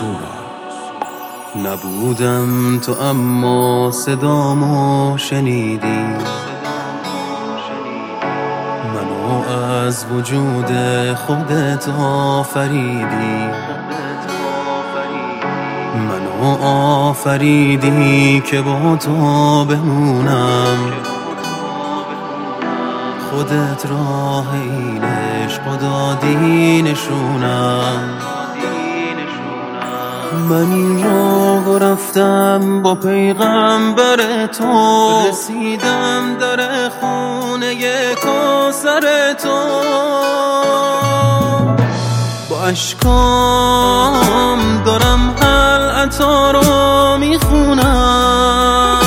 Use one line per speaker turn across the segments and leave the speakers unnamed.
نبودم تو اما صدامو شنیدی، منو از وجود خودت آفریدی، منو آفریدی که با تو بمونم، خودت راه این عشق دادی نشونم. من این راهو رفتم با پیغمبر تو، رسیدم در خونه کوثر تو، با اشکام دارم حلعتا رو میخونم،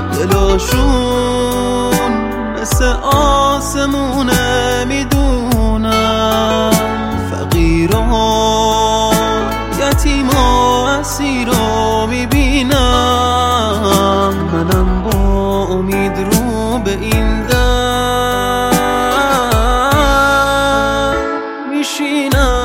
دلاشون مثل آسمونه میدونم، فقیرها یتیما اسیرا میبینم، منم با امید رو به این در میشینم.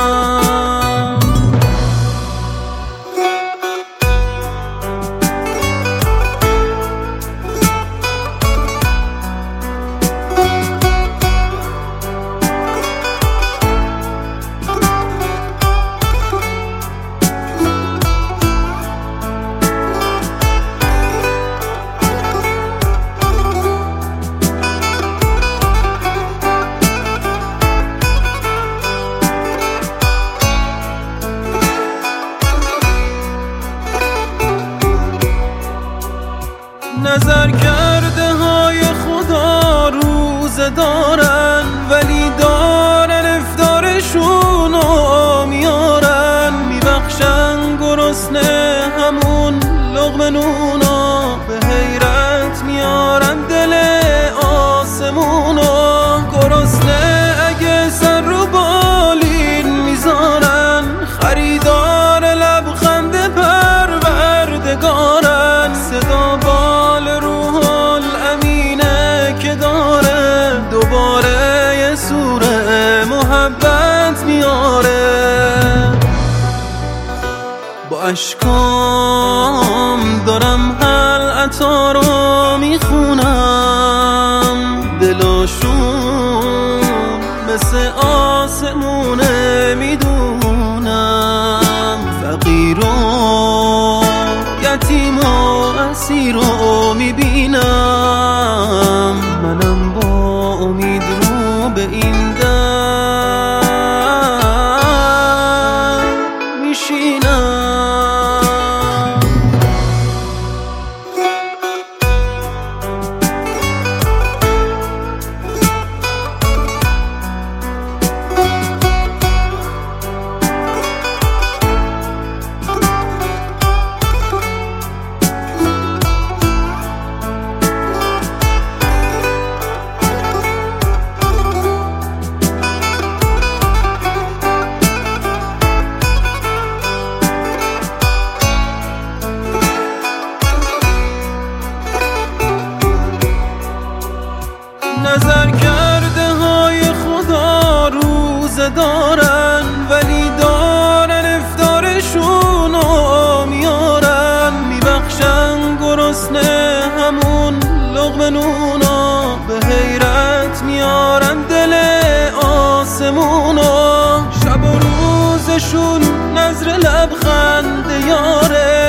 نظر کرده های خدا روزه دارن، ولی دارن افطارشونو میارن، میبخشن گرسنه همون لقمه نونو، به حیرت میارن دل آسمونو، گرسنه اگه سر رو بالین میذارن، خریدار لبخند پروردگارن، صدا بال روح الامینه که داره دوباره یه سوره محبت میاره، با اشکام دارم حلعتا رو میخونم، دلاشون مثل آسمونه میدونم، فقیر و یتیم و اسیر رو میبینم، منم با امید رو به این در میشینم. نظر کرده های خدا روزه دارن، ولی دارن افطارشونو میارن، میبخشن گرسنه همون لقمه نونو، به حیرت میارن دل آسمونو، شب و روزشون نظر لبخند یاره،